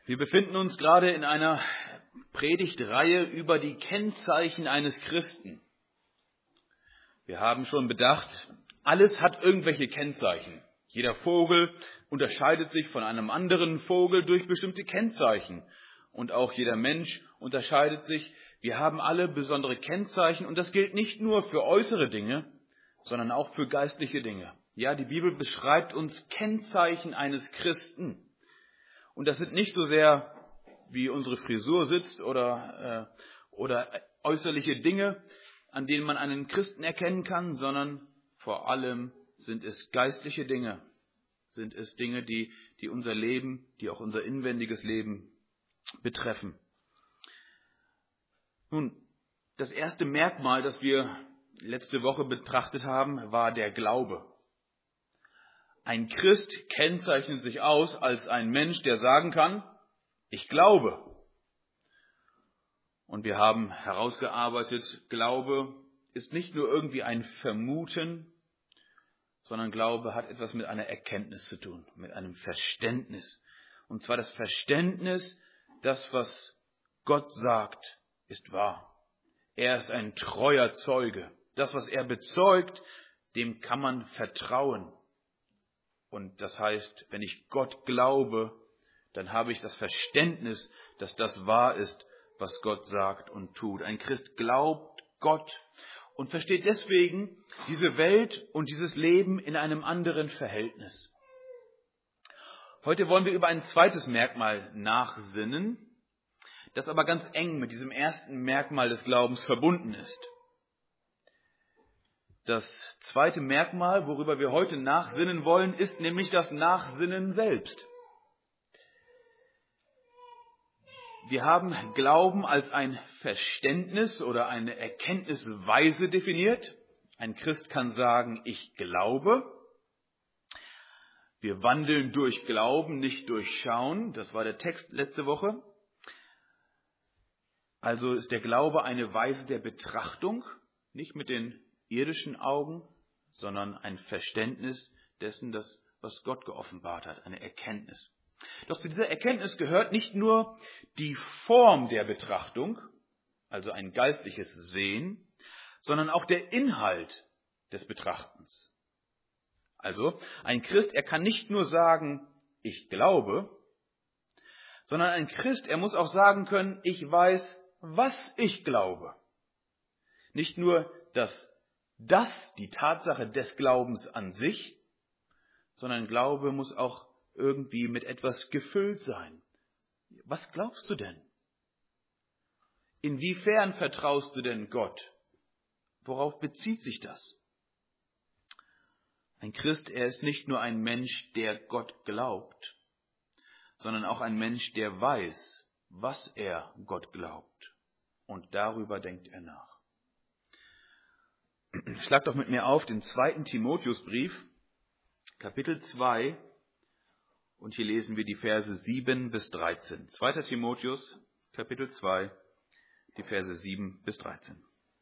Wir befinden uns gerade in einer Predigtreihe über die Kennzeichen eines Christen. Wir haben schon bedacht, alles hat irgendwelche Kennzeichen. Jeder Vogel unterscheidet sich von einem anderen Vogel durch bestimmte Kennzeichen. Und auch jeder Mensch unterscheidet sich. Wir haben alle besondere Kennzeichen und das gilt nicht nur für äußere Dinge, sondern auch für geistliche Dinge. Ja, die Bibel beschreibt uns Kennzeichen eines Christen. Und das sind nicht so sehr, wie unsere Frisur sitzt oder äußerliche Dinge, an denen man einen Christen erkennen kann, sondern vor allem sind es geistliche Dinge. Sind es Dinge, die unser Leben, die auch unser inwendiges Leben betreffen. Nun, das erste Merkmal, das wir letzte Woche betrachtet haben, war der Glaube. Ein Christ kennzeichnet sich aus als ein Mensch, der sagen kann, ich glaube. Und wir haben herausgearbeitet, Glaube ist nicht nur irgendwie ein Vermuten, sondern Glaube hat etwas mit einer Erkenntnis zu tun, mit einem Verständnis. Und zwar das Verständnis, das, was Gott sagt, ist wahr. Er ist ein treuer Zeuge. Das, was er bezeugt, dem kann man vertrauen. Und das heißt, wenn ich Gott glaube, dann habe ich das Verständnis, dass das wahr ist, was Gott sagt und tut. Ein Christ glaubt Gott und versteht deswegen diese Welt und dieses Leben in einem anderen Verhältnis. Heute wollen wir über ein zweites Merkmal nachsinnen, das aber ganz eng mit diesem ersten Merkmal des Glaubens verbunden ist. Das zweite Merkmal, worüber wir heute nachsinnen wollen, ist nämlich das Nachsinnen selbst. Wir haben Glauben als ein Verständnis oder eine Erkenntnisweise definiert. Ein Christ kann sagen, ich glaube. Wir wandeln durch Glauben, nicht durch Schauen. Das war der Text letzte Woche. Also ist der Glaube eine Weise der Betrachtung, nicht mit den irdischen Augen, sondern ein Verständnis dessen, was Gott geoffenbart hat, eine Erkenntnis. Doch zu dieser Erkenntnis gehört nicht nur die Form der Betrachtung, also ein geistliches Sehen, sondern auch der Inhalt des Betrachtens. Also ein Christ, er kann nicht nur sagen, ich glaube, sondern ein Christ, er muss auch sagen können, ich weiß, was ich glaube. Nicht nur die Tatsache des Glaubens an sich, sondern Glaube muss auch irgendwie mit etwas gefüllt sein. Was glaubst du denn? Inwiefern vertraust du denn Gott? Worauf bezieht sich das? Ein Christ, er ist nicht nur ein Mensch, der Gott glaubt, sondern auch ein Mensch, der weiß, was er Gott glaubt. Und darüber denkt er nach. Schlag doch mit mir auf den 2. Timotheusbrief, Kapitel 2, und hier lesen wir die Verse 7 bis 13. 2. Timotheus, Kapitel 2, die Verse 7 bis 13.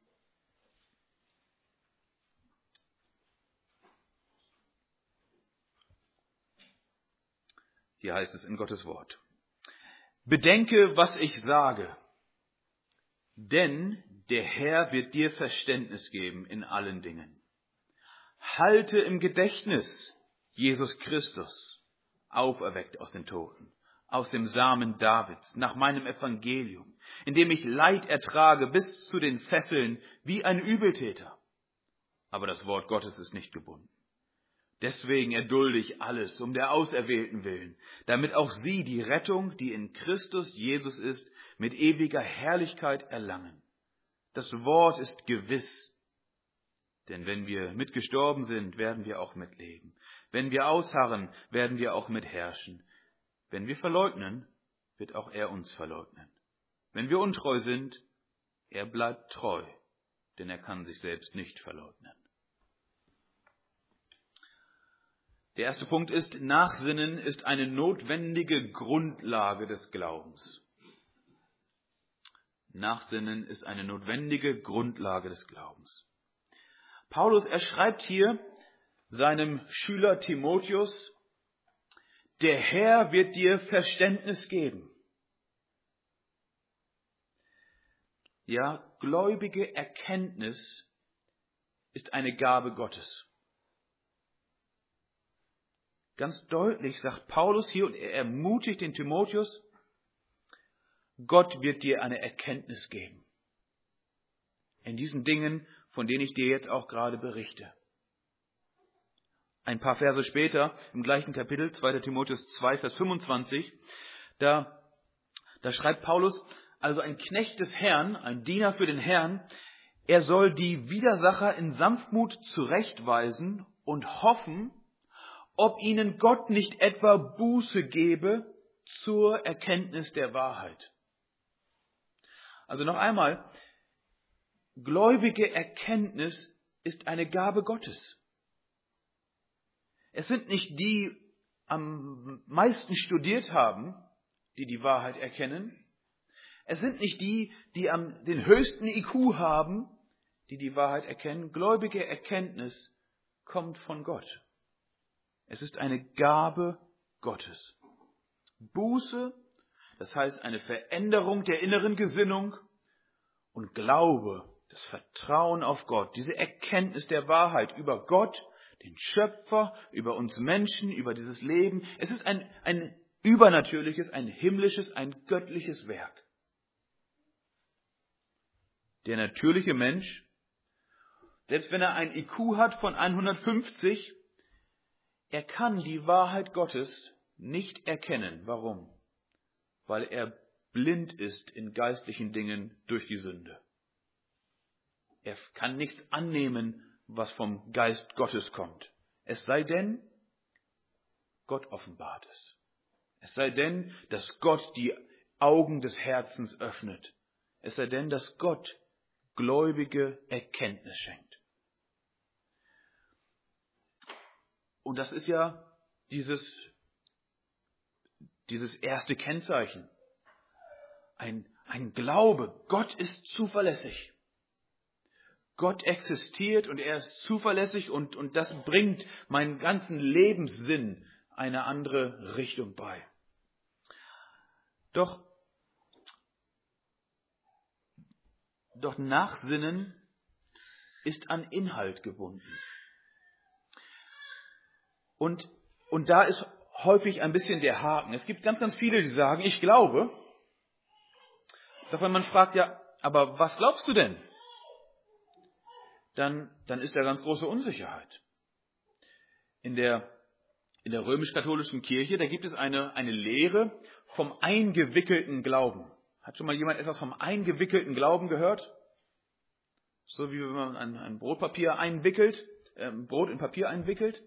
Hier heißt es in Gottes Wort: Bedenke, was ich sage, denn der Herr wird dir Verständnis geben in allen Dingen. Halte im Gedächtnis Jesus Christus, auferweckt aus den Toten, aus dem Samen Davids, nach meinem Evangelium, in dem ich Leid ertrage bis zu den Fesseln wie ein Übeltäter. Aber das Wort Gottes ist nicht gebunden. Deswegen erdulde ich alles um der Auserwählten willen, damit auch sie die Rettung, die in Christus Jesus ist, mit ewiger Herrlichkeit erlangen. Das Wort ist gewiss, denn wenn wir mitgestorben sind, werden wir auch mitleben. Wenn wir ausharren, werden wir auch mitherrschen. Wenn wir verleugnen, wird auch er uns verleugnen. Wenn wir untreu sind, er bleibt treu, denn er kann sich selbst nicht verleugnen. Der erste Punkt ist, Nachsinnen ist eine notwendige Grundlage des Glaubens. Nachsinnen ist eine notwendige Grundlage des Glaubens. Paulus, er schreibt hier seinem Schüler Timotheus, der Herr wird dir Verständnis geben. Ja, gläubige Erkenntnis ist eine Gabe Gottes. Ganz deutlich sagt Paulus hier, und er ermutigt den Timotheus, Gott wird dir eine Erkenntnis geben. In diesen Dingen, von denen ich dir jetzt auch gerade berichte. Ein paar Verse später, im gleichen Kapitel, 2. Timotheus 2, Vers 25, da schreibt Paulus, also ein Knecht des Herrn, ein Diener für den Herrn, er soll die Widersacher in Sanftmut zurechtweisen und hoffen, ob ihnen Gott nicht etwa Buße gebe zur Erkenntnis der Wahrheit. Also noch einmal, gläubige Erkenntnis ist eine Gabe Gottes. Es sind nicht die am meisten studiert haben, die die Wahrheit erkennen. Es sind nicht die, die den höchsten IQ haben, die die Wahrheit erkennen. Gläubige Erkenntnis kommt von Gott. Es ist eine Gabe Gottes. Buße, das heißt eine Veränderung der inneren Gesinnung, und Glaube, das Vertrauen auf Gott, diese Erkenntnis der Wahrheit über Gott, den Schöpfer, über uns Menschen, über dieses Leben. Es ist ein übernatürliches, ein himmlisches, ein göttliches Werk. Der natürliche Mensch, selbst wenn er ein IQ hat von 150, er kann die Wahrheit Gottes nicht erkennen. Warum? Weil er blind ist in geistlichen Dingen durch die Sünde. Er kann nichts annehmen, was vom Geist Gottes kommt. Es sei denn, Gott offenbart es. Es sei denn, dass Gott die Augen des Herzens öffnet. Es sei denn, dass Gott gläubige Erkenntnis schenkt. Und das ist ja dieses erste Kennzeichen. Ein Glaube. Gott ist zuverlässig. Gott existiert und er ist zuverlässig und das bringt meinen ganzen Lebenssinn eine andere Richtung bei. Doch Nachsinnen ist an Inhalt gebunden. Und da ist häufig ein bisschen der Haken. Es gibt ganz, ganz viele, die sagen, ich glaube. Doch wenn man fragt, ja, aber was glaubst du denn? Dann ist da ganz große Unsicherheit. In der römisch-katholischen Kirche, da gibt es eine Lehre vom eingewickelten Glauben. Hat schon mal jemand etwas vom eingewickelten Glauben gehört? So wie wenn man ein Brotpapier einwickelt, Brot in Papier einwickelt.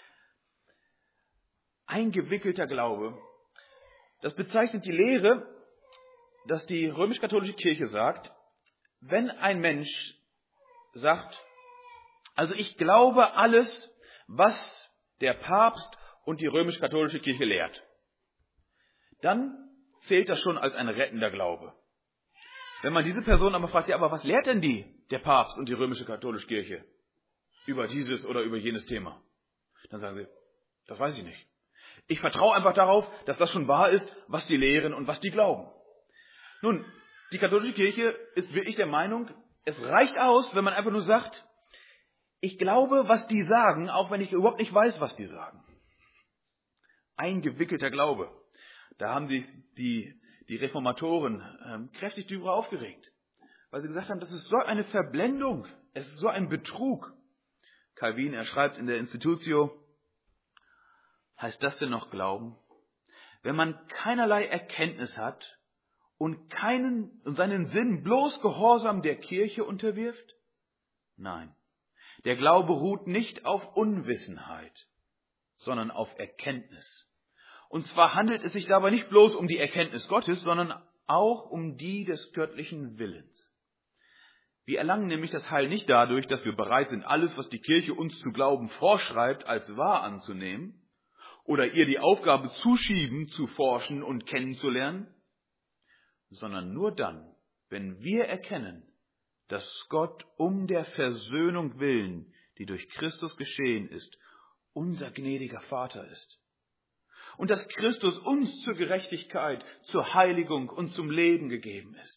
Eingewickelter Glaube. Das bezeichnet die Lehre, dass die römisch-katholische Kirche sagt, wenn ein Mensch sagt, also ich glaube alles, was der Papst und die römisch-katholische Kirche lehrt, dann zählt das schon als ein rettender Glaube. Wenn man diese Person aber fragt, ja, aber was lehrt denn der Papst und die römische-katholische Kirche über dieses oder über jenes Thema? Dann sagen sie, das weiß ich nicht. Ich vertraue einfach darauf, dass das schon wahr ist, was die lehren und was die glauben. Nun, die katholische Kirche ist wirklich der Meinung, es reicht aus, wenn man einfach nur sagt, ich glaube, was die sagen, auch wenn ich überhaupt nicht weiß, was die sagen. Eingewickelter Glaube. Da haben sich die Reformatoren kräftig darüber aufgeregt, weil sie gesagt haben, das ist so eine Verblendung, es ist so ein Betrug. Calvin, er schreibt in der Institutio, heißt das denn noch Glauben? Wenn man keinerlei Erkenntnis hat und seinen Sinn bloß Gehorsam der Kirche unterwirft? Nein, der Glaube ruht nicht auf Unwissenheit, sondern auf Erkenntnis. Und zwar handelt es sich dabei nicht bloß um die Erkenntnis Gottes, sondern auch um die des göttlichen Willens. Wir erlangen nämlich das Heil nicht dadurch, dass wir bereit sind, alles, was die Kirche uns zu glauben vorschreibt, als wahr anzunehmen oder ihr die Aufgabe zuschieben, zu forschen und kennenzulernen, sondern nur dann, wenn wir erkennen, dass Gott um der Versöhnung willen, die durch Christus geschehen ist, unser gnädiger Vater ist. Und dass Christus uns zur Gerechtigkeit, zur Heiligung und zum Leben gegeben ist.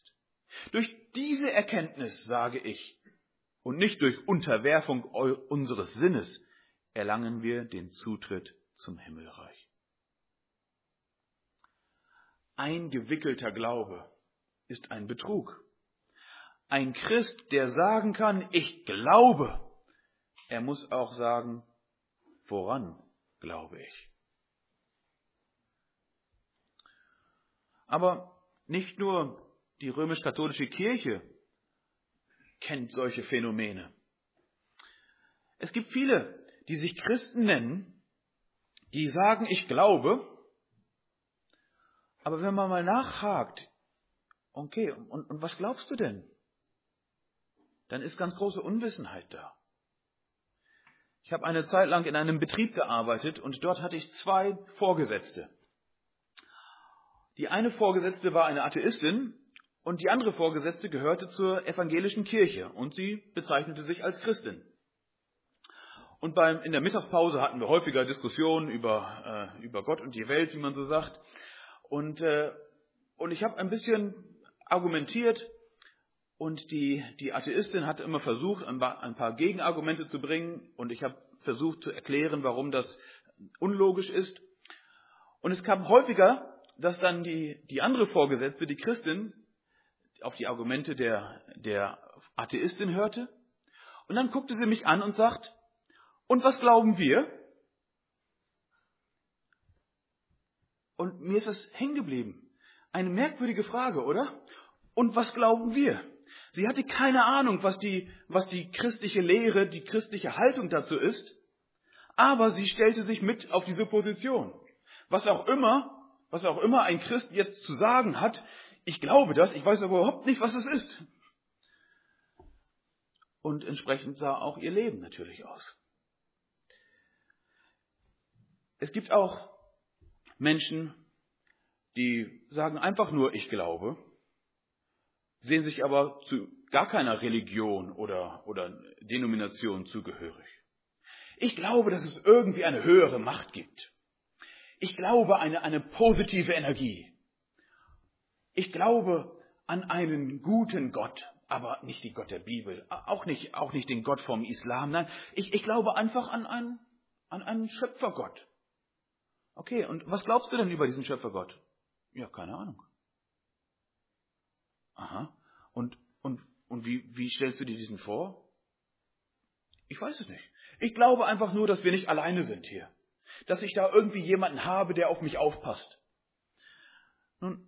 Durch diese Erkenntnis, sage ich, und nicht durch Unterwerfung unseres Sinnes, erlangen wir den Zutritt zum Himmelreich. Eingewickelter Glaube ist ein Betrug. Ein Christ, der sagen kann, ich glaube, er muss auch sagen, woran glaube ich. Aber nicht nur die römisch-katholische Kirche kennt solche Phänomene. Es gibt viele, die sich Christen nennen, die sagen, ich glaube, aber wenn man mal nachhakt, okay, und was glaubst du denn? Dann ist ganz große Unwissenheit da. Ich habe eine Zeit lang in einem Betrieb gearbeitet und dort hatte ich 2 Vorgesetzte. Die eine Vorgesetzte war eine Atheistin und die andere Vorgesetzte gehörte zur evangelischen Kirche und sie bezeichnete sich als Christin. Und in der Mittagspause hatten wir häufiger Diskussionen über Gott und die Welt, wie man so sagt. Und ich habe ein bisschen argumentiert und die Atheistin hatte immer versucht, ein paar Gegenargumente zu bringen und ich habe versucht zu erklären, warum das unlogisch ist. Und es kam häufiger, dass dann die andere Vorgesetzte, die Christin, auf die Argumente der Atheistin hörte. Und dann guckte sie mich an und sagt, und was glauben wir? Und mir ist es hängen geblieben. Eine merkwürdige Frage, oder? Und was glauben wir? Sie hatte keine Ahnung, was die christliche Lehre, die christliche Haltung dazu ist. Aber sie stellte sich mit auf diese Position. Was auch immer ein Christ jetzt zu sagen hat, ich glaube das, ich weiß aber überhaupt nicht, was es ist. Und entsprechend sah auch ihr Leben natürlich aus. Es gibt auch Menschen, die sagen einfach nur, ich glaube, sehen sich aber zu gar keiner Religion oder Denomination zugehörig. Ich glaube, dass es irgendwie eine höhere Macht gibt. Ich glaube an eine positive Energie. Ich glaube an einen guten Gott, aber nicht den Gott der Bibel, auch nicht den Gott vom Islam. Nein, ich glaube einfach an einen Schöpfergott. Okay, und was glaubst du denn über diesen Schöpfergott? Ja, keine Ahnung. Aha. Und wie stellst du dir diesen vor? Ich weiß es nicht. Ich glaube einfach nur, dass wir nicht alleine sind hier. Dass ich da irgendwie jemanden habe, der auf mich aufpasst. Nun,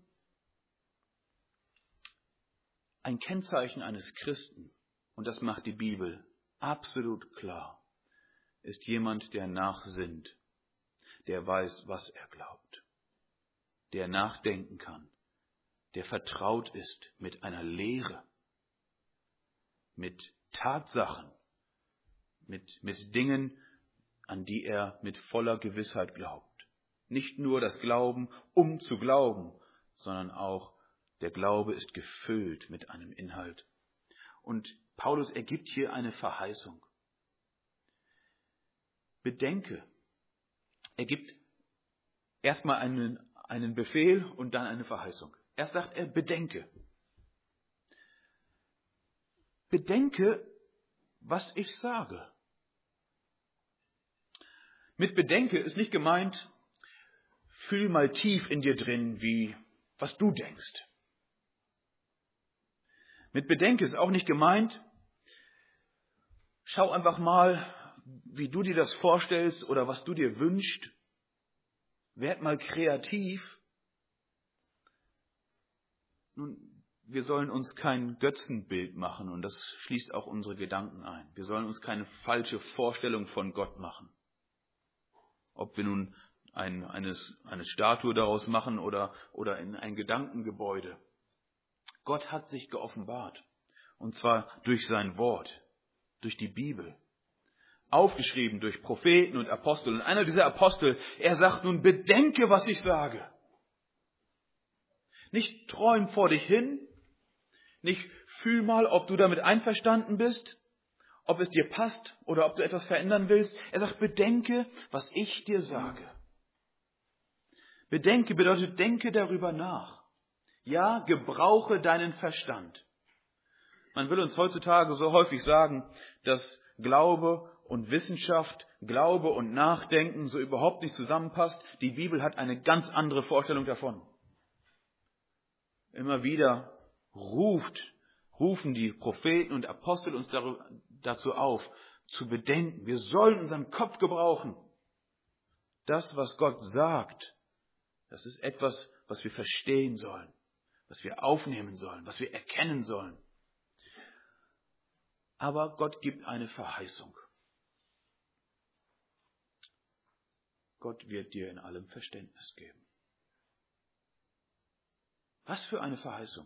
ein Kennzeichen eines Christen, und das macht die Bibel absolut klar, ist jemand, der nachsinnt, der weiß, was er glaubt, der nachdenken kann, der vertraut ist mit einer Lehre, mit Tatsachen, mit Dingen, an die er mit voller Gewissheit glaubt. Nicht nur das Glauben, um zu glauben, sondern auch der Glaube ist gefüllt mit einem Inhalt. Und Paulus ergibt hier eine Verheißung. Bedenke. Er gibt erstmal einen Befehl und dann eine Verheißung. Erst sagt er, bedenke. Bedenke, was ich sage. Mit Bedenke ist nicht gemeint, fühl mal tief in dir drin, was du denkst. Mit Bedenke ist auch nicht gemeint, schau einfach mal, wie du dir das vorstellst oder was du dir wünschst. Werd mal kreativ. Nun, wir sollen uns kein Götzenbild machen und das schließt auch unsere Gedanken ein. Wir sollen uns keine falsche Vorstellung von Gott machen. Ob wir nun eine Statue daraus machen oder in ein Gedankengebäude. Gott hat sich geoffenbart. Und zwar durch sein Wort, durch die Bibel. Aufgeschrieben durch Propheten und Apostel. Und einer dieser Apostel, er sagt nun, bedenke, was ich sage. Nicht träum vor dich hin. Nicht fühl mal, ob du damit einverstanden bist. Ob es dir passt oder ob du etwas verändern willst. Er sagt, bedenke, was ich dir sage. Bedenke bedeutet, denke darüber nach. Ja, gebrauche deinen Verstand. Man will uns heutzutage so häufig sagen, dass Glaube und Wissenschaft, Glaube und Nachdenken so überhaupt nicht zusammenpasst. Die Bibel hat eine ganz andere Vorstellung davon. Immer wieder rufen die Propheten und Apostel uns dazu auf, zu bedenken. Wir sollen unseren Kopf gebrauchen. Das, was Gott sagt, das ist etwas, was wir verstehen sollen, was wir aufnehmen sollen, was wir erkennen sollen. Aber Gott gibt eine Verheißung. Gott wird dir in allem Verständnis geben. Was für eine Verheißung?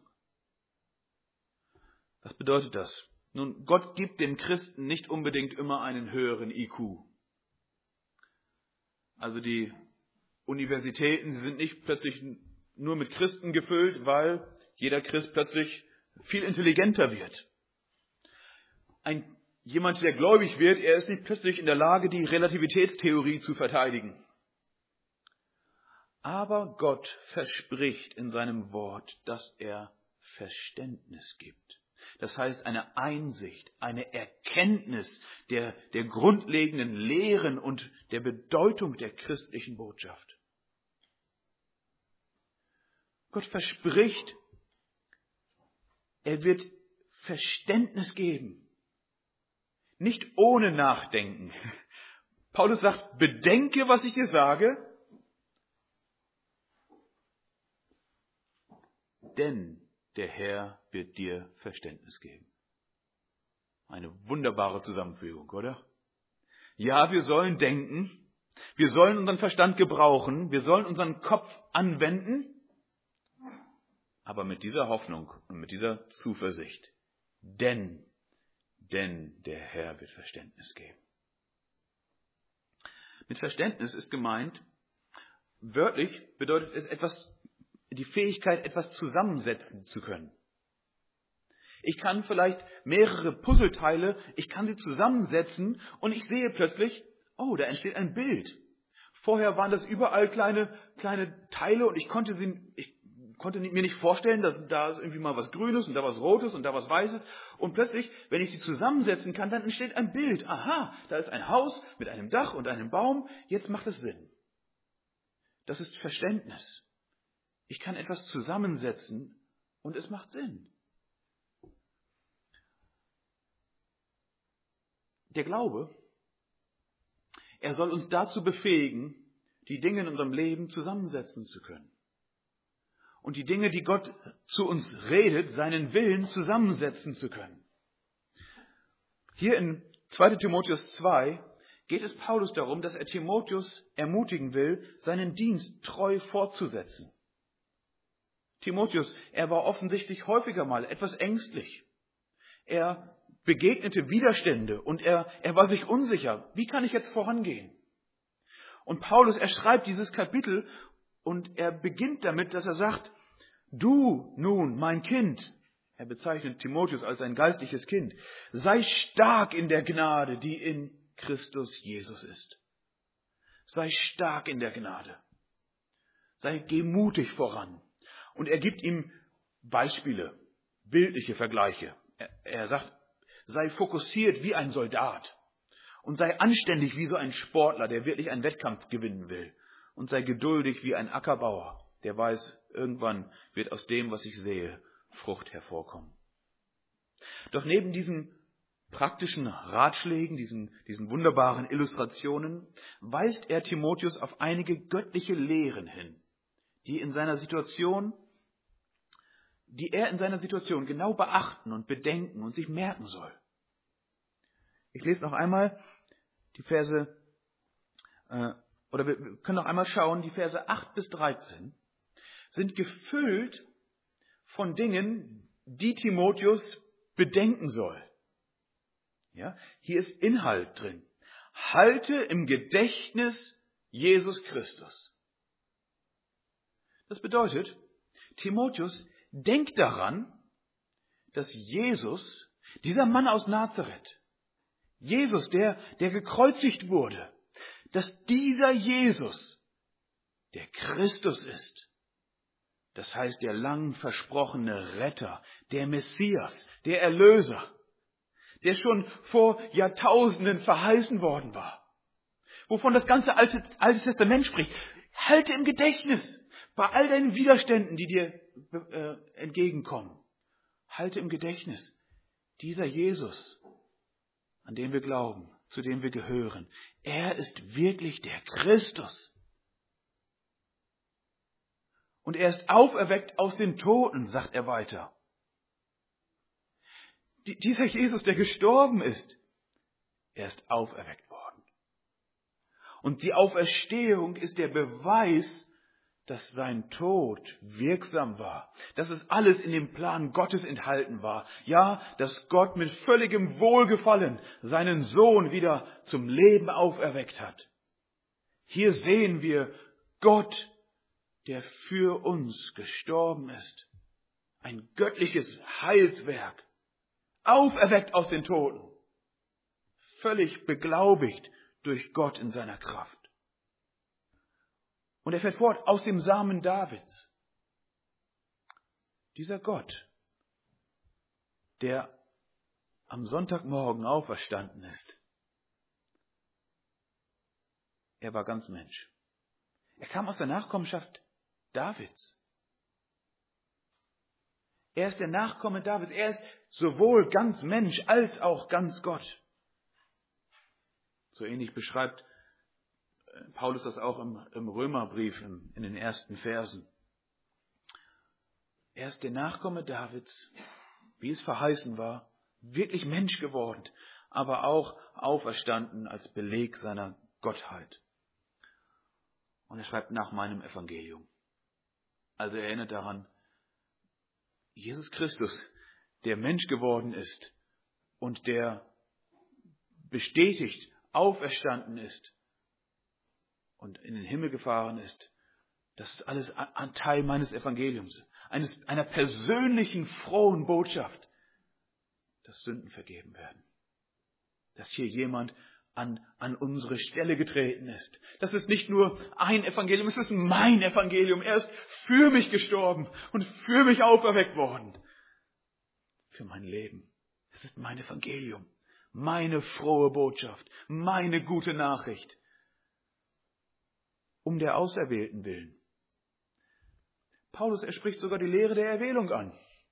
Was bedeutet das? Nun, Gott gibt den Christen nicht unbedingt immer einen höheren IQ. Also die Universitäten sind nicht plötzlich nur mit Christen gefüllt, weil jeder Christ plötzlich viel intelligenter wird. Jemand, der gläubig wird, er ist nicht plötzlich in der Lage, die Relativitätstheorie zu verteidigen. Aber Gott verspricht in seinem Wort, dass er Verständnis gibt. Das heißt, eine Einsicht, eine Erkenntnis der grundlegenden Lehren und der Bedeutung der christlichen Botschaft. Gott verspricht, er wird Verständnis geben. Nicht ohne Nachdenken. Paulus sagt, bedenke, was ich dir sage, denn der Herr wird dir Verständnis geben. Eine wunderbare Zusammenfügung, oder? Ja, wir sollen denken, wir sollen unseren Verstand gebrauchen, wir sollen unseren Kopf anwenden, aber mit dieser Hoffnung und mit dieser Zuversicht, denn der Herr wird Verständnis geben. Mit Verständnis ist gemeint, wörtlich bedeutet es die Fähigkeit, etwas zusammensetzen zu können. Ich kann vielleicht mehrere Puzzleteile, ich kann sie zusammensetzen und ich sehe plötzlich, oh, da entsteht ein Bild. Vorher waren das überall kleine Teile und ich konnte mir nicht vorstellen, dass da ist irgendwie mal was Grünes und da was Rotes und da was Weißes. Und plötzlich, wenn ich sie zusammensetzen kann, dann entsteht ein Bild. Aha, da ist ein Haus mit einem Dach und einem Baum. Jetzt macht es Sinn. Das ist Verständnis. Ich kann etwas zusammensetzen und es macht Sinn. Der Glaube, er soll uns dazu befähigen, die Dinge in unserem Leben zusammensetzen zu können. Und die Dinge, die Gott zu uns redet, seinen Willen zusammensetzen zu können. Hier in 2. Timotheus 2 geht es Paulus darum, dass er Timotheus ermutigen will, seinen Dienst treu fortzusetzen. Timotheus, er war offensichtlich häufiger mal etwas ängstlich. Er begegnete Widerstände und er war sich unsicher. Wie kann ich jetzt vorangehen? Und Paulus, er schreibt dieses Kapitel und er beginnt damit, dass er sagt, du nun, mein Kind, er bezeichnet Timotheus als ein geistliches Kind, sei stark in der Gnade, die in Christus Jesus ist. Sei stark in der Gnade. Geh mutig voran. Und er gibt ihm Beispiele, bildliche Vergleiche. Er sagt, sei fokussiert wie ein Soldat und sei anständig wie so ein Sportler, der wirklich einen Wettkampf gewinnen will. Und sei geduldig wie ein Ackerbauer, der weiß, irgendwann wird aus dem, was ich sehe, Frucht hervorkommen. Doch neben diesen praktischen Ratschlägen, diesen wunderbaren Illustrationen, weist er Timotheus auf einige göttliche Lehren hin, die er in seiner Situation genau beachten und bedenken und sich merken soll. Ich lese noch einmal die Verse, oder wir können noch einmal schauen, die Verse 8 bis 13 sind gefüllt von Dingen, die Timotheus bedenken soll. Ja, hier ist Inhalt drin. Halte im Gedächtnis Jesus Christus. Das bedeutet, Timotheus, denk daran, dass Jesus, dieser Mann aus Nazareth, Jesus, der gekreuzigt wurde, dass dieser Jesus der Christus ist, Das heißt, der lang versprochene Retter, der Messias, der Erlöser, der schon vor Jahrtausenden verheißen worden war, wovon das ganze Alte Testament spricht. Halte im Gedächtnis bei all deinen Widerständen, die dir entgegenkommen. Halte im Gedächtnis, dieser Jesus, an den wir glauben, zu dem wir gehören, er ist wirklich der Christus. Und er ist auferweckt aus den Toten, sagt er weiter. Dieser Jesus, der gestorben ist, er ist auferweckt worden. Und die Auferstehung ist der Beweis, dass sein Tod wirksam war, dass es alles in dem Plan Gottes enthalten war. Ja, dass Gott mit völligem Wohlgefallen seinen Sohn wieder zum Leben auferweckt hat. Hier sehen wir Gott, der für uns gestorben ist. Ein göttliches Heilswerk, auferweckt aus den Toten, völlig beglaubigt durch Gott in seiner Kraft. Und er fährt fort, aus dem Samen Davids. Dieser Gott, der am Sonntagmorgen auferstanden ist, er war ganz Mensch. Er kam aus der Nachkommenschaft Davids. Er ist der Nachkomme Davids. Er ist sowohl ganz Mensch als auch ganz Gott. So ähnlich beschreibt Paulus das auch im Römerbrief in den ersten Versen. Er ist der Nachkomme Davids, wie es verheißen war, wirklich Mensch geworden, aber auch auferstanden als Beleg seiner Gottheit. Und er schreibt nach meinem Evangelium. Also er erinnert daran, Jesus Christus, der Mensch geworden ist und der bestätigt auferstanden ist und in den Himmel gefahren ist, das ist alles ein Teil meines Evangeliums, einer persönlichen, frohen Botschaft, dass Sünden vergeben werden. Dass hier jemand an unsere Stelle getreten ist. Das ist nicht nur ein Evangelium, es ist mein Evangelium. Er ist für mich gestorben und für mich auferweckt worden. Für mein Leben. Es ist mein Evangelium, meine frohe Botschaft, meine gute Nachricht. Um der Auserwählten willen. Paulus, er spricht sogar die Lehre der Erwählung an.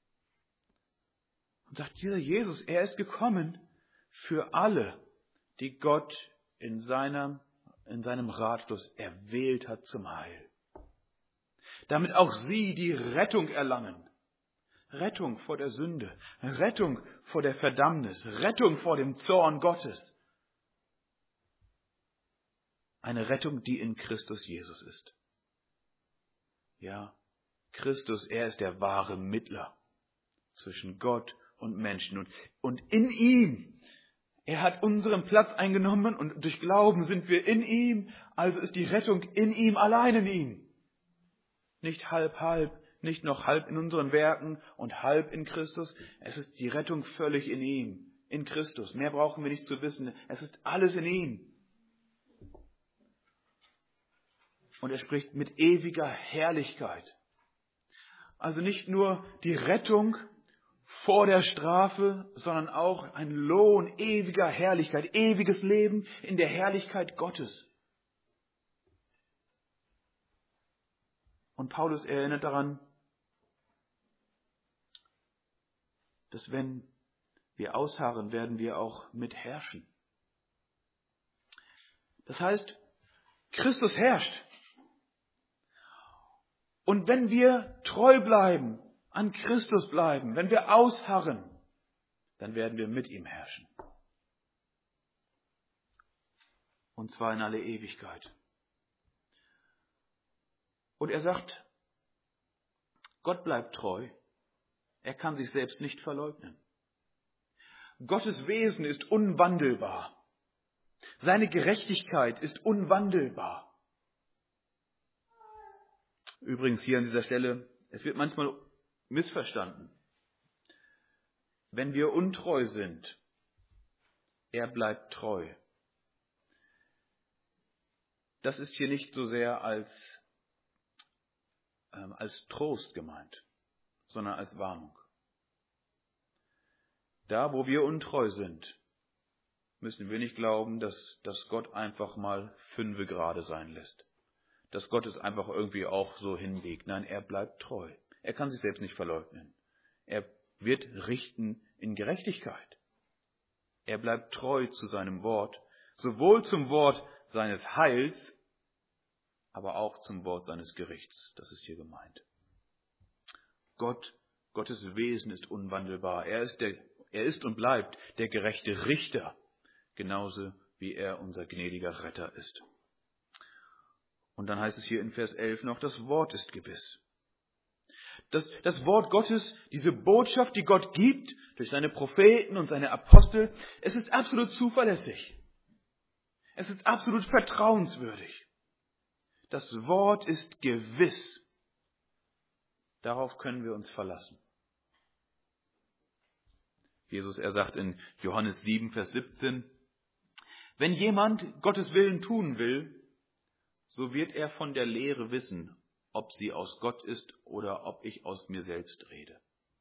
Und sagt, dieser Jesus, er ist gekommen für alle, die Gott in seinem Ratschluss erwählt hat zum Heil. Damit auch sie die Rettung erlangen. Rettung vor der Sünde, Rettung vor der Verdammnis, Rettung vor dem Zorn Gottes. Eine Rettung, die in Christus Jesus ist. Ja, Christus, er ist der wahre Mittler zwischen Gott und Menschen. Und in ihm, er hat unseren Platz eingenommen und durch Glauben sind wir in ihm. Also ist die Rettung in ihm, allein in ihm. Nicht halb, halb, nicht noch halb in unseren Werken und halb in Christus. Es ist die Rettung völlig in ihm, in Christus. Mehr brauchen wir nicht zu wissen. Es ist alles in ihm. Und er spricht mit ewiger Herrlichkeit. Also nicht nur die Rettung vor der Strafe, sondern auch ein Lohn ewiger Herrlichkeit, ewiges Leben in der Herrlichkeit Gottes. Und Paulus erinnert daran, dass wenn wir ausharren, werden wir auch mitherrschen. Das heißt, Christus herrscht. Und wenn wir treu bleiben, an Christus bleiben, wenn wir ausharren, dann werden wir mit ihm herrschen. Und zwar in alle Ewigkeit. Und er sagt, Gott bleibt treu. Er kann sich selbst nicht verleugnen. Gottes Wesen ist unwandelbar. Seine Gerechtigkeit ist unwandelbar. Übrigens hier an dieser Stelle, es wird manchmal missverstanden. Wenn wir untreu sind, er bleibt treu. Das ist hier nicht so sehr als als Trost gemeint, sondern als Warnung. Da, wo wir untreu sind, müssen wir nicht glauben, dass Gott einfach mal 5 gerade sein lässt. Dass Gott es einfach irgendwie auch so hinlegt. Nein, er bleibt treu. Er kann sich selbst nicht verleugnen. Er wird richten in Gerechtigkeit. Er bleibt treu zu seinem Wort, sowohl zum Wort seines Heils, aber auch zum Wort seines Gerichts. Das ist hier gemeint. Gottes Wesen ist unwandelbar. Er ist und bleibt der gerechte Richter, genauso wie er unser gnädiger Retter ist. Und dann heißt es hier in Vers 11 noch, das Wort ist gewiss. Das Wort Gottes, diese Botschaft, die Gott gibt, durch seine Propheten und seine Apostel, es ist absolut zuverlässig. Es ist absolut vertrauenswürdig. Das Wort ist gewiss. Darauf können wir uns verlassen. Jesus, er sagt in Johannes 7, Vers 17, wenn jemand Gottes Willen tun will, so wird er von der Lehre wissen, ob sie aus Gott ist oder ob ich aus mir selbst rede.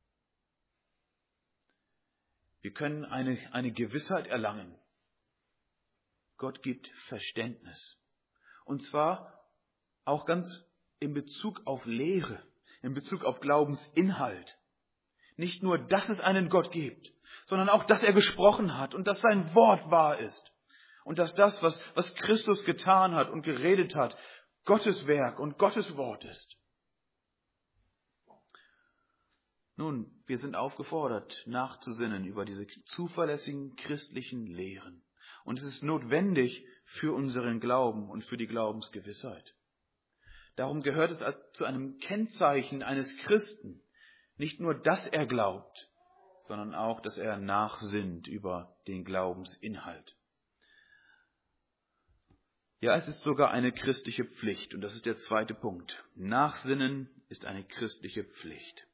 Wir können eine Gewissheit erlangen. Gott gibt Verständnis. Und zwar auch ganz in Bezug auf Lehre, in Bezug auf Glaubensinhalt. Nicht nur, dass es einen Gott gibt, sondern auch, dass er gesprochen hat und dass sein Wort wahr ist. Und dass das, was Christus getan hat und geredet hat, Gottes Werk und Gottes Wort ist. Nun, wir sind aufgefordert, nachzusinnen über diese zuverlässigen christlichen Lehren. Und es ist notwendig für unseren Glauben und für die Glaubensgewissheit. Darum gehört es zu einem Kennzeichen eines Christen, nicht nur, dass er glaubt, sondern auch, dass er nachsinnt über den Glaubensinhalt. Ja, es ist sogar eine christliche Pflicht. Und das ist der zweite Punkt. Nachsinnen ist eine christliche Pflicht.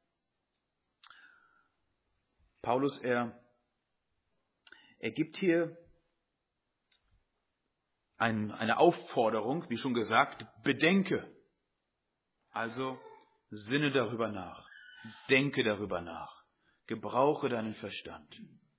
Paulus, er gibt hier eine Aufforderung, wie schon gesagt, bedenke. Also sinne darüber nach. Denke darüber nach. Gebrauche deinen Verstand.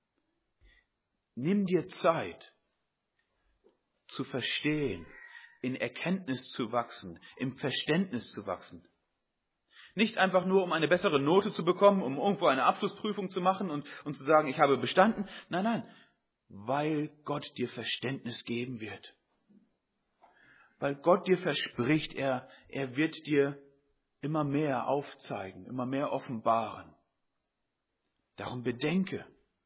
Nimm dir Zeit zu verstehen, in Erkenntnis zu wachsen, im Verständnis zu wachsen. Nicht einfach nur, um eine bessere Note zu bekommen, um irgendwo eine Abschlussprüfung zu machen und zu sagen, ich habe bestanden. Nein, weil Gott dir Verständnis geben wird. Weil Gott dir verspricht, er wird dir immer mehr aufzeigen, immer mehr offenbaren. Darum bedenke.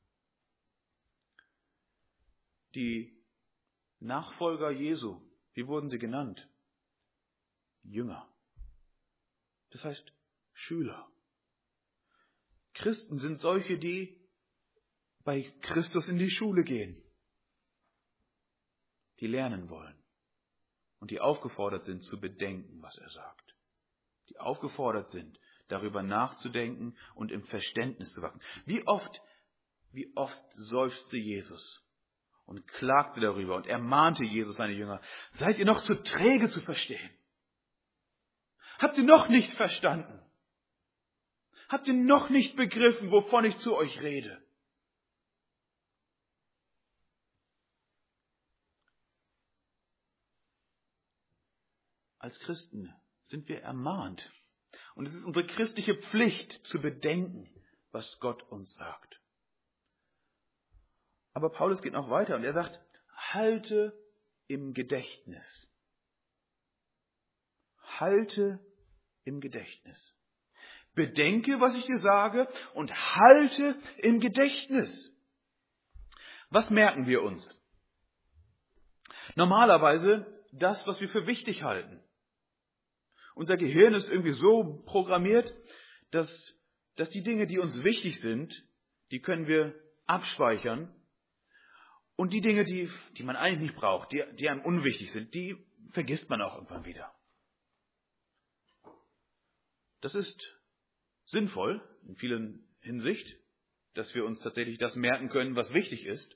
Die Nachfolger Jesu, wie wurden sie genannt? Jünger. Das heißt Schüler. Christen sind solche, die bei Christus in die Schule gehen. Die lernen wollen. Und die aufgefordert sind zu bedenken, was er sagt. Die aufgefordert sind, darüber nachzudenken und im Verständnis zu wachsen. Wie oft seufzte Jesus und klagte darüber und ermahnte Jesus seine Jünger, seid ihr noch zu träge zu verstehen? Habt ihr noch nicht verstanden? Habt ihr noch nicht begriffen, wovon ich zu euch rede? Als Christen sind wir ermahnt. Und es ist unsere christliche Pflicht zu bedenken, was Gott uns sagt. Aber Paulus geht noch weiter und er sagt, halte im Gedächtnis. Halte im Gedächtnis. Bedenke, was ich dir sage, und halte im Gedächtnis. Was merken wir uns? Normalerweise das, was wir für wichtig halten. Unser Gehirn ist irgendwie so programmiert, dass die Dinge, die uns wichtig sind, die können wir abspeichern. Und die Dinge, die man eigentlich nicht braucht, die einem unwichtig sind, die vergisst man auch irgendwann wieder. Das ist sinnvoll in vielen Hinsicht, dass wir uns tatsächlich das merken können, was wichtig ist.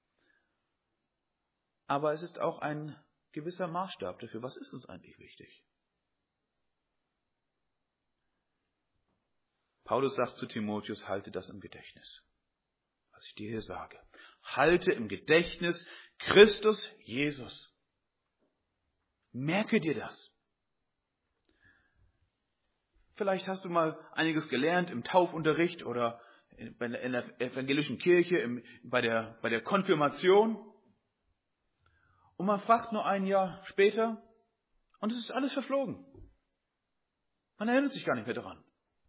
Aber es ist auch ein gewisser Maßstab dafür, was ist uns eigentlich wichtig. Paulus sagt zu Timotheus, halte das im Gedächtnis, was ich dir hier sage. Halte im Gedächtnis Christus Jesus. Merke dir das. Vielleicht hast du mal einiges gelernt im Taufunterricht oder in der evangelischen Kirche, bei der Konfirmation. Und man fragt nur ein Jahr später und es ist alles verflogen. Man erinnert sich gar nicht mehr daran.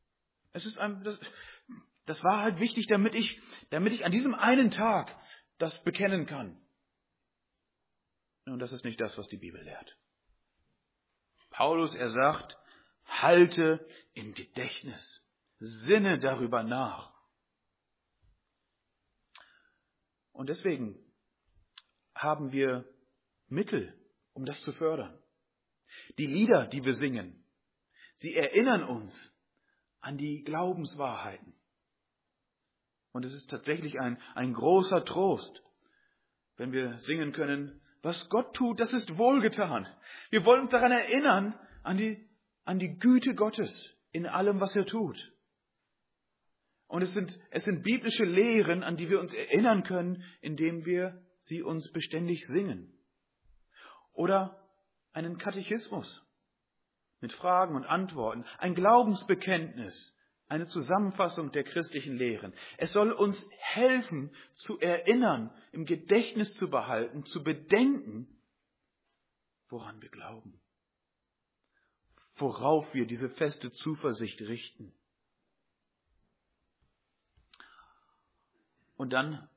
Das war halt wichtig, damit ich an diesem einen Tag das bekennen kann. Und das ist nicht das, was die Bibel lehrt. Paulus, er sagt, halte im Gedächtnis, sinne darüber nach. Und deswegen haben wir Mittel, um das zu fördern. Die Lieder, die wir singen, sie erinnern uns an die Glaubenswahrheiten. Und es ist tatsächlich ein großer Trost, wenn wir singen können, was Gott tut, das ist wohlgetan. Wir wollen uns daran erinnern, an die Güte Gottes in allem, was er tut. Und es sind biblische Lehren, an die wir uns erinnern können, indem wir sie uns beständig singen. Oder einen Katechismus mit Fragen und Antworten, ein Glaubensbekenntnis, eine Zusammenfassung der christlichen Lehren. Es soll uns helfen, zu erinnern, im Gedächtnis zu behalten, zu bedenken, woran wir glauben, worauf wir diese feste Zuversicht richten. Und dann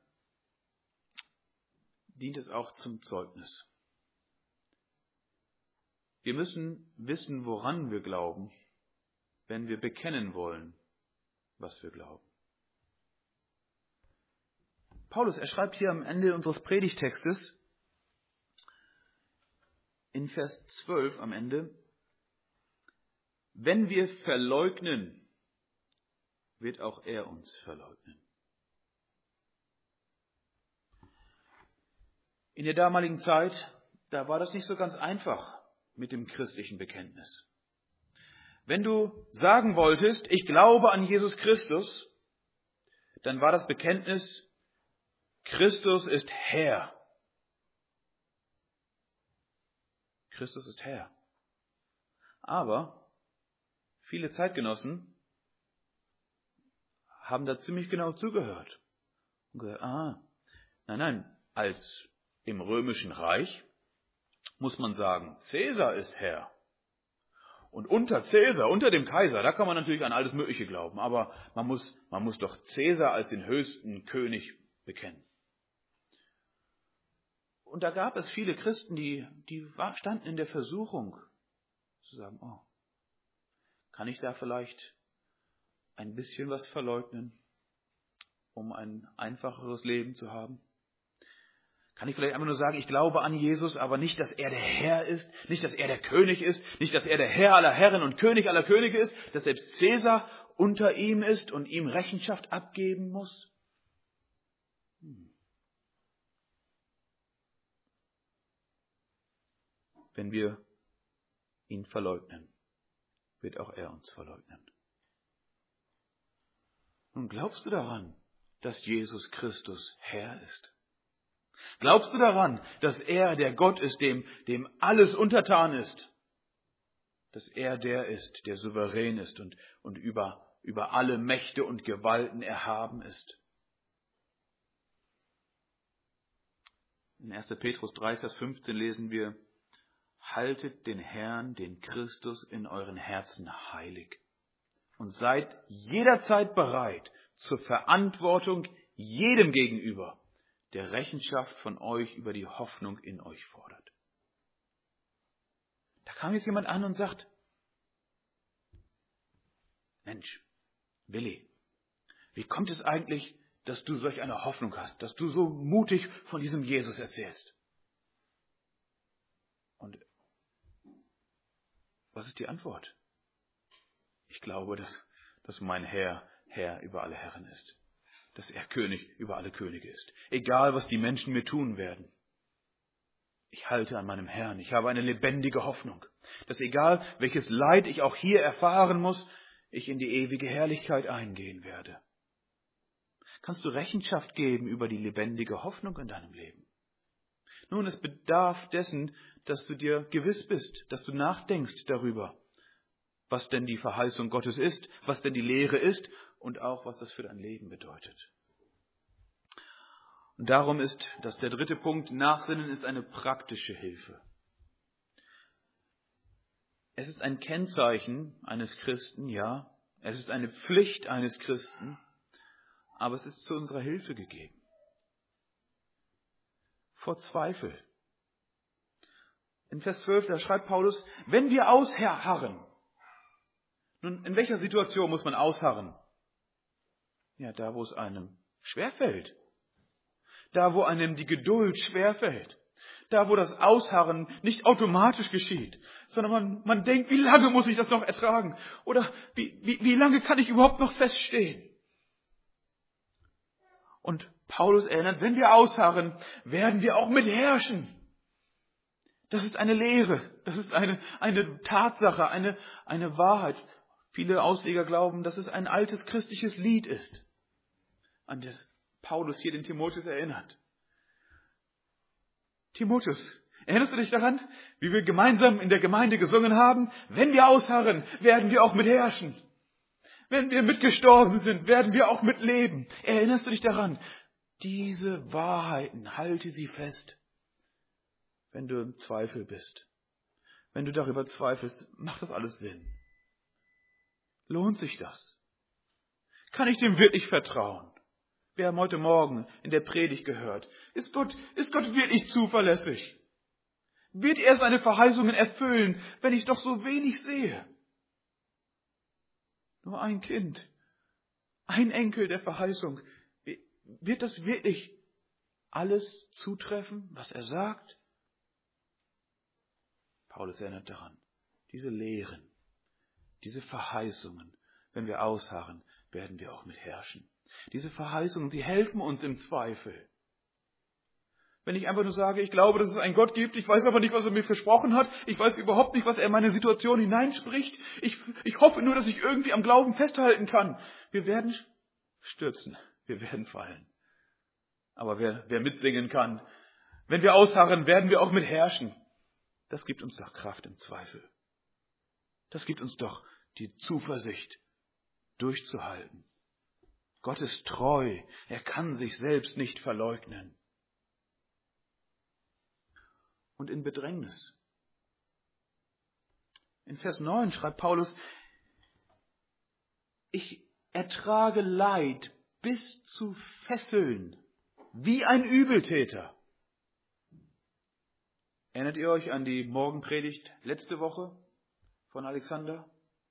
dient es auch zum Zeugnis. Wir müssen wissen, woran wir glauben, wenn wir bekennen wollen, was wir glauben. Paulus, er schreibt hier am Ende unseres Predigtextes, in Vers 12 am Ende, wenn wir verleugnen, wird auch er uns verleugnen. In der damaligen Zeit, da war das nicht so ganz einfach mit dem christlichen Bekenntnis. Wenn du sagen wolltest, ich glaube an Jesus Christus, dann war das Bekenntnis, Christus ist Herr. Christus ist Herr. Aber viele Zeitgenossen haben da ziemlich genau zugehört und gesagt, nein, als im Römischen Reich muss man sagen, Cäsar ist Herr. Und unter Cäsar, unter dem Kaiser, da kann man natürlich an alles Mögliche glauben, aber man muss doch Cäsar als den höchsten König bekennen. Und da gab es viele Christen, die standen in der Versuchung, zu sagen, kann ich da vielleicht ein bisschen was verleugnen, um ein einfacheres Leben zu haben? Kann ich vielleicht einfach nur sagen, ich glaube an Jesus, aber nicht, dass er der Herr ist, nicht, dass er der König ist, nicht, dass er der Herr aller Herren und König aller Könige ist, dass selbst Cäsar unter ihm ist und ihm Rechenschaft abgeben muss? Wenn wir ihn verleugnen, wird auch er uns verleugnen. Nun glaubst du daran, dass Jesus Christus Herr ist? Glaubst du daran, dass er der Gott ist, dem alles untertan ist? Dass er der ist, der souverän ist und über alle Mächte und Gewalten erhaben ist? In 1. Petrus 3, Vers 15 lesen wir, haltet den Herrn, den Christus, in euren Herzen heilig und seid jederzeit bereit zur Verantwortung jedem gegenüber, der Rechenschaft von euch über die Hoffnung in euch fordert. Da kam jetzt jemand an und sagt, Mensch, Willi, wie kommt es eigentlich, dass du solch eine Hoffnung hast, dass du so mutig von diesem Jesus erzählst? Und was ist die Antwort? Ich glaube, dass mein Herr über alle Herren ist. Dass er König über alle Könige ist. Egal, was die Menschen mir tun werden. Ich halte an meinem Herrn. Ich habe eine lebendige Hoffnung. Dass egal, welches Leid ich auch hier erfahren muss, ich in die ewige Herrlichkeit eingehen werde? Kannst du Rechenschaft geben über die lebendige Hoffnung in deinem Leben? Nun, es bedarf dessen, dass du dir gewiss bist, dass du nachdenkst darüber, was denn die Verheißung Gottes ist, was denn die Lehre ist und auch, was das für dein Leben bedeutet. Und darum ist das der dritte Punkt, Nachsinnen ist eine praktische Hilfe. Es ist ein Kennzeichen eines Christen, ja, es ist eine Pflicht eines Christen, aber es ist zu unserer Hilfe gegeben. Vor Zweifel. In Vers 12, da schreibt Paulus, wenn wir ausharren. Nun, in welcher Situation muss man ausharren? Ja, da, wo es einem schwerfällt. Da, wo einem die Geduld schwerfällt. Da, wo das Ausharren nicht automatisch geschieht, sondern man denkt, wie lange muss ich das noch ertragen? Oder wie lange kann ich überhaupt noch feststehen? Und Paulus erinnert, wenn wir ausharren, werden wir auch mitherrschen. Das ist eine Lehre, das ist eine Tatsache, eine Wahrheit. Viele Ausleger glauben, dass es ein altes christliches Lied ist, an das Paulus hier den Timotheus erinnert. Timotheus, erinnerst du dich daran, wie wir gemeinsam in der Gemeinde gesungen haben? Wenn wir ausharren, werden wir auch mitherrschen. Wenn wir mitgestorben sind, werden wir auch mitleben. Erinnerst du dich daran? Diese Wahrheiten, halte sie fest, wenn du im Zweifel bist. Wenn du darüber zweifelst, macht das alles Sinn? Lohnt sich das? Kann ich dem wirklich vertrauen? Wir haben heute Morgen in der Predigt gehört, ist Gott wirklich zuverlässig? Wird er seine Verheißungen erfüllen, wenn ich doch so wenig sehe? Nur ein Kind, ein Enkel der Verheißung. Wird das wirklich alles zutreffen, was er sagt? Paulus erinnert daran, diese Lehren, diese Verheißungen, wenn wir ausharren, werden wir auch mitherrschen. Diese Verheißungen, sie helfen uns im Zweifel. Wenn ich einfach nur sage, ich glaube, dass es einen Gott gibt, ich weiß aber nicht, was er mir versprochen hat, ich weiß überhaupt nicht, was er in meine Situation hineinspricht, ich hoffe nur, dass ich irgendwie am Glauben festhalten kann. Wir werden stürzen, wir werden fallen. Aber wer mitsingen kann, wenn wir ausharren, werden wir auch mitherrschen. Das gibt uns doch Kraft im Zweifel. Das gibt uns doch die Zuversicht, durchzuhalten. Gott ist treu, er kann sich selbst nicht verleugnen. Und in Bedrängnis. In Vers 9 schreibt Paulus, ich ertrage Leid bis zu Fesseln, wie ein Übeltäter. Erinnert ihr euch an die Morgenpredigt letzte Woche von Alexander?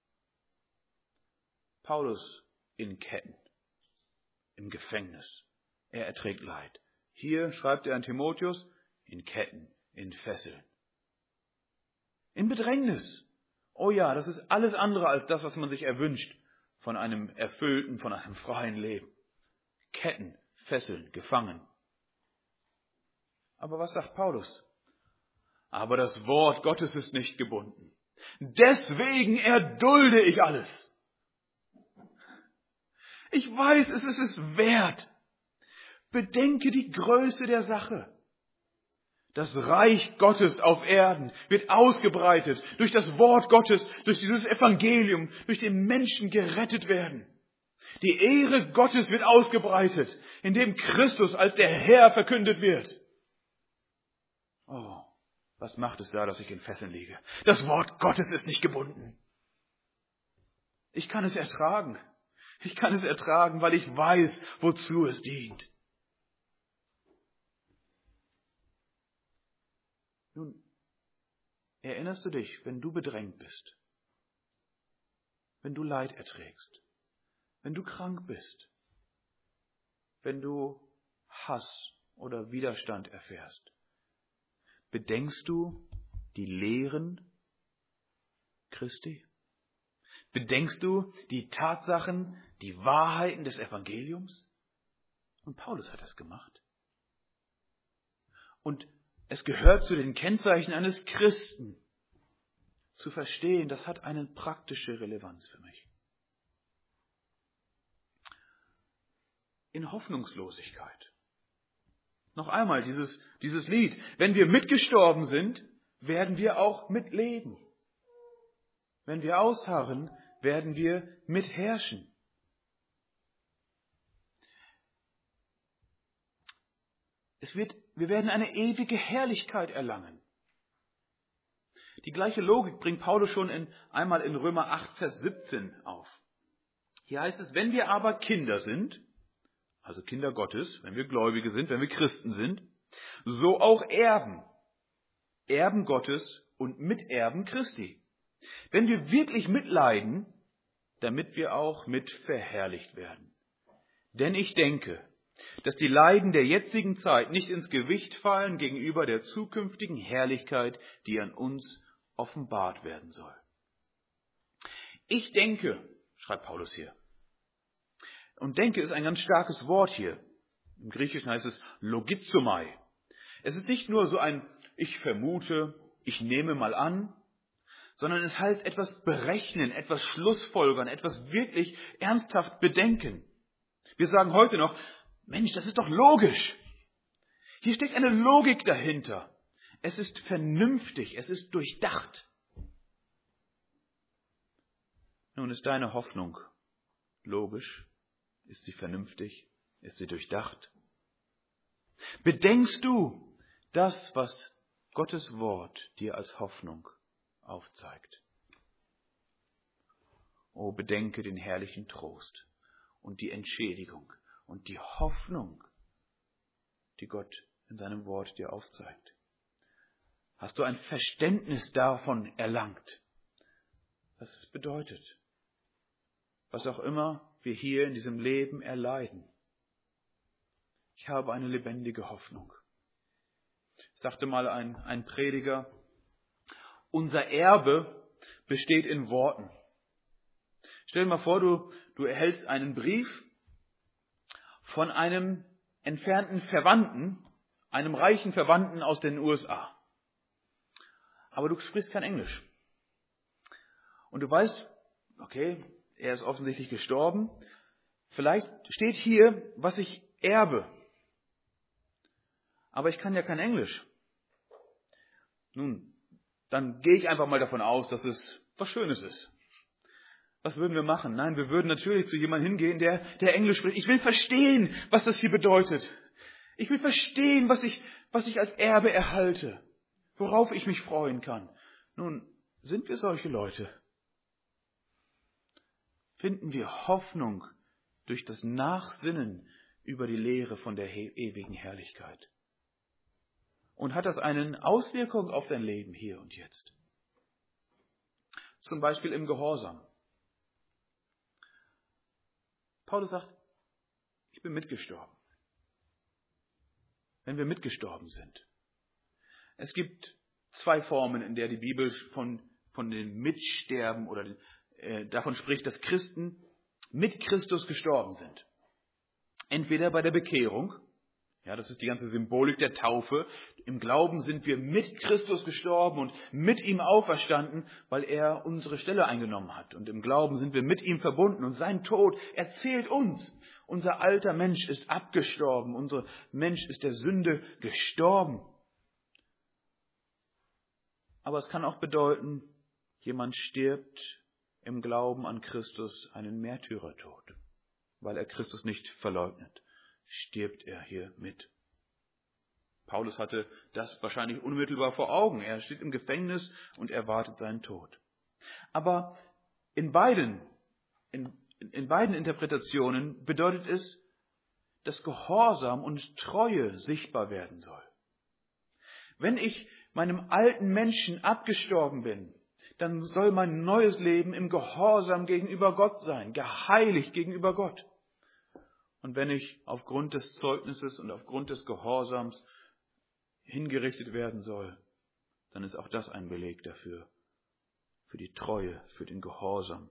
Paulus in Ketten, im Gefängnis. Er erträgt Leid. Hier schreibt er an Timotheus, in Ketten, in Fesseln. In Bedrängnis. Oh ja, das ist alles andere als das, was man sich erwünscht von einem erfüllten, von einem freien Leben. Ketten, Fesseln, gefangen. Aber was sagt Paulus? Aber das Wort Gottes ist nicht gebunden. Deswegen erdulde ich alles. Ich weiß, es ist es wert. Bedenke die Größe der Sache. Das Reich Gottes auf Erden wird ausgebreitet durch das Wort Gottes, durch dieses Evangelium, durch den Menschen gerettet werden. Die Ehre Gottes wird ausgebreitet, indem Christus als der Herr verkündet wird. Oh, was macht es da, dass ich in Fesseln liege? Das Wort Gottes ist nicht gebunden. Ich kann es ertragen. Ich kann es ertragen, weil ich weiß, wozu es dient. Nun, erinnerst du dich, wenn du bedrängt bist, wenn du Leid erträgst, wenn du krank bist, wenn du Hass oder Widerstand erfährst, bedenkst du die Lehren Christi? Bedenkst du die Tatsachen, die Wahrheiten des Evangeliums? Und Paulus hat das gemacht. Und es gehört zu den Kennzeichen eines Christen, zu verstehen, das hat eine praktische Relevanz für mich. in Hoffnungslosigkeit. Noch einmal dieses Lied. Wenn wir mitgestorben sind, werden wir auch mitleben. Wenn wir ausharren, werden wir mitherrschen. Wir werden eine ewige Herrlichkeit erlangen. Die gleiche Logik bringt Paulus schon einmal in Römer 8, Vers 17 auf. Hier heißt es, wenn wir aber Kinder sind, also Kinder Gottes, wenn wir Gläubige sind, wenn wir Christen sind, so auch Erben. Erben Gottes und Miterben Christi. Wenn wir wirklich mitleiden, damit wir auch mit verherrlicht werden. Denn ich denke, dass die Leiden der jetzigen Zeit nicht ins Gewicht fallen gegenüber der zukünftigen Herrlichkeit, die an uns offenbart werden soll. Ich denke, schreibt Paulus hier. Und denke ist ein ganz starkes Wort hier. Im Griechischen heißt es logizomai. Es ist nicht nur so ein ich vermute, ich nehme mal an, sondern es heißt etwas berechnen, etwas schlussfolgern, etwas wirklich ernsthaft bedenken. Wir sagen heute noch, Mensch, das ist doch logisch. Hier steckt eine Logik dahinter. Es ist vernünftig, es ist durchdacht. Nun ist deine Hoffnung logisch? Ist sie vernünftig? Ist sie durchdacht? Bedenkst du das, was Gottes Wort dir als Hoffnung aufzeigt? O, bedenke den herrlichen Trost und die Entschädigung und die Hoffnung, die Gott in seinem Wort dir aufzeigt. Hast du ein Verständnis davon erlangt, was es bedeutet? Was auch immer wir hier in diesem Leben erleiden. Ich habe eine lebendige Hoffnung. Sagte mal ein Prediger, unser Erbe besteht in Worten. Stell dir mal vor, du erhältst einen Brief von einem entfernten Verwandten, einem reichen Verwandten aus den USA. Aber du sprichst kein Englisch. Und du weißt, okay, er ist offensichtlich gestorben. Vielleicht steht hier, was ich erbe. Aber ich kann ja kein Englisch. Nun, dann gehe ich einfach mal davon aus, dass es was Schönes ist. Was würden wir machen? Nein, wir würden natürlich zu jemandem hingehen, der Englisch spricht. Ich will verstehen, was das hier bedeutet. Ich will verstehen, was ich als Erbe erhalte. Worauf ich mich freuen kann. Nun, sind wir solche Leute? Finden wir Hoffnung durch das Nachsinnen über die Lehre von der ewigen Herrlichkeit? Und hat das eine Auswirkung auf dein Leben hier und jetzt? Zum Beispiel im Gehorsam. Paulus sagt, ich bin mitgestorben. Wenn wir mitgestorben sind. Es gibt zwei Formen, in der die Bibel von dem Mitsterben oder davon spricht, dass Christen mit Christus gestorben sind. Entweder bei der Bekehrung, ja, das ist die ganze Symbolik der Taufe. Im Glauben sind wir mit Christus gestorben und mit ihm auferstanden, weil er unsere Stelle eingenommen hat. Und im Glauben sind wir mit ihm verbunden und sein Tod erzählt uns, unser alter Mensch ist abgestorben, unser Mensch ist der Sünde gestorben. Aber es kann auch bedeuten, jemand stirbt im Glauben an Christus einen Märtyrertod, weil er Christus nicht verleugnet. Stirbt er hier mit. Paulus hatte das wahrscheinlich unmittelbar vor Augen. Er steht im Gefängnis und erwartet seinen Tod. Aber in beiden Interpretationen bedeutet es, dass Gehorsam und Treue sichtbar werden soll. Wenn ich meinem alten Menschen abgestorben bin, dann soll mein neues Leben im Gehorsam gegenüber Gott sein, geheiligt gegenüber Gott. Und wenn ich aufgrund des Zeugnisses und aufgrund des Gehorsams hingerichtet werden soll, dann ist auch das ein Beleg dafür, für die Treue, für den Gehorsam.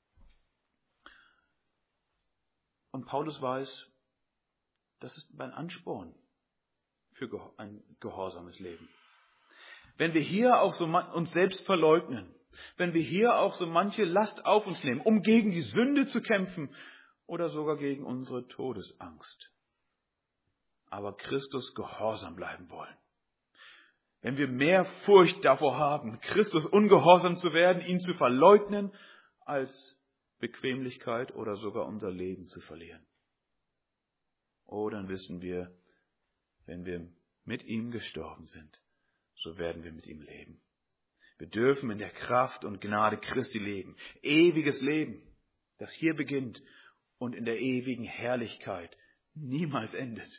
Und Paulus weiß, das ist ein Ansporn für ein gehorsames Leben. Wenn wir hier auch so uns selbst verleugnen, wenn wir hier auch so manche Last auf uns nehmen, um gegen die Sünde zu kämpfen oder sogar gegen unsere Todesangst. Aber Christus gehorsam bleiben wollen. Wenn wir mehr Furcht davor haben, Christus ungehorsam zu werden, ihn zu verleugnen, als Bequemlichkeit oder sogar unser Leben zu verlieren. Oh, dann wissen wir, wenn wir mit ihm gestorben sind, so werden wir mit ihm leben. Wir dürfen in der Kraft und Gnade Christi leben. Ewiges Leben, das hier beginnt und in der ewigen Herrlichkeit niemals endet.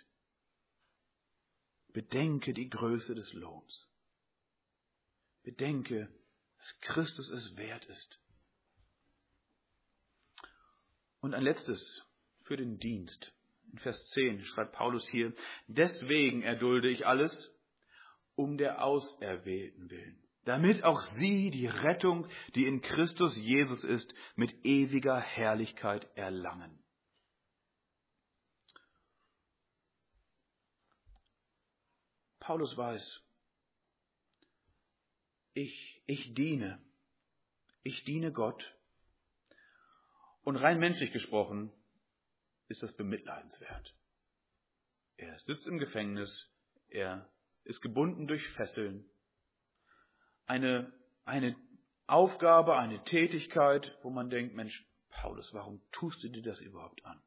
Bedenke die Größe des Lohns. Bedenke, dass Christus es wert ist. Und ein letztes für den Dienst. In Vers 10 schreibt Paulus hier, deswegen erdulde ich alles, um der Auserwählten willen, damit auch sie die Rettung, die in Christus Jesus ist, mit ewiger Herrlichkeit erlangen. Paulus weiß, ich diene Gott. Und rein menschlich gesprochen ist das bemitleidenswert. Er sitzt im Gefängnis, er ist gebunden durch Fesseln. Eine Aufgabe, eine Tätigkeit, wo man denkt, Mensch, Paulus, warum tust du dir das überhaupt an?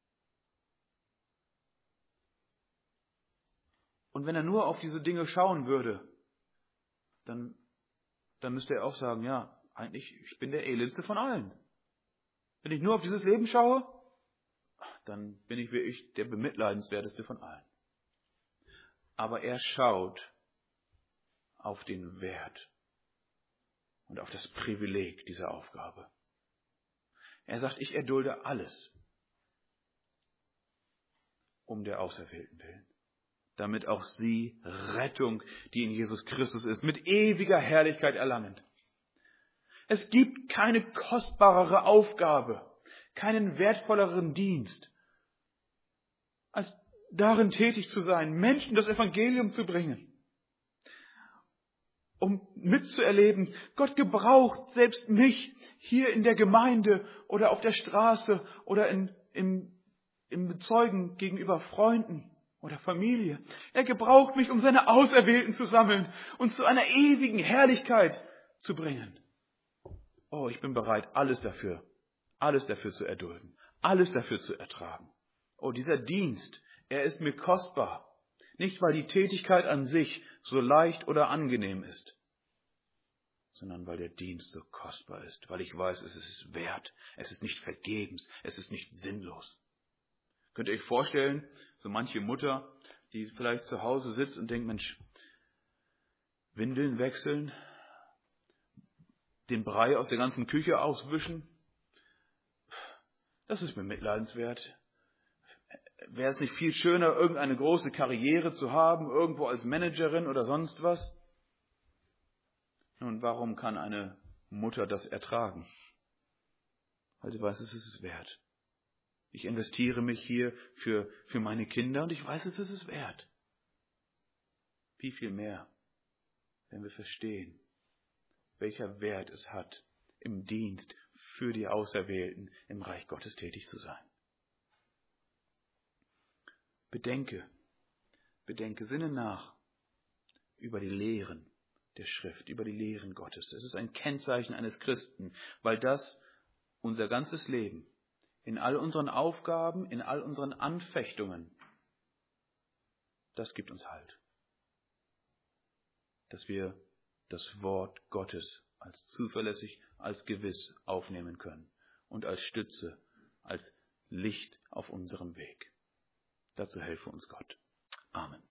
Und wenn er nur auf diese Dinge schauen würde, dann müsste er auch sagen, ja, eigentlich, ich bin der Elendste von allen. Wenn ich nur auf dieses Leben schaue, dann bin ich wirklich der bemitleidenswerteste von allen. Aber er schaut auf den Wert und auf das Privileg dieser Aufgabe. Er sagt, ich erdulde alles um der Auserwählten willen, damit auch sie Rettung, die in Jesus Christus ist, mit ewiger Herrlichkeit erlangen. Es gibt keine kostbarere Aufgabe, keinen wertvolleren Dienst, als darin tätig zu sein, Menschen das Evangelium zu bringen. Um mitzuerleben, Gott gebraucht selbst mich hier in der Gemeinde oder auf der Straße oder im Bezeugen gegenüber Freunden oder Familie. Er gebraucht mich, um seine Auserwählten zu sammeln und zu einer ewigen Herrlichkeit zu bringen. Oh, ich bin bereit, alles dafür zu erdulden, alles dafür zu ertragen. Oh, dieser Dienst, er ist mir kostbar. Nicht, weil die Tätigkeit an sich so leicht oder angenehm ist, sondern weil der Dienst so kostbar ist, weil ich weiß, es ist wert, es ist nicht vergebens, es ist nicht sinnlos. Könnt ihr euch vorstellen, so manche Mutter, die vielleicht zu Hause sitzt und denkt, Mensch, Windeln wechseln, den Brei aus der ganzen Küche auswischen, das ist mir bemitleidenswert. Wäre es nicht viel schöner, irgendeine große Karriere zu haben, irgendwo als Managerin oder sonst was? Nun, warum kann eine Mutter das ertragen? Weil sie weiß, es ist es wert. Ich investiere mich hier für meine Kinder und ich weiß, es ist es wert. Wie viel mehr, wenn wir verstehen, welcher Wert es hat, im Dienst für die Auserwählten im Reich Gottes tätig zu sein. Bedenke, sinne nach über die Lehren der Schrift, über die Lehren Gottes. Es ist ein Kennzeichen eines Christen, weil das unser ganzes Leben, in all unseren Aufgaben, in all unseren Anfechtungen, das gibt uns Halt. Dass wir das Wort Gottes als zuverlässig, als gewiss aufnehmen können und als Stütze, als Licht auf unserem Weg. Dazu helfe uns Gott. Amen.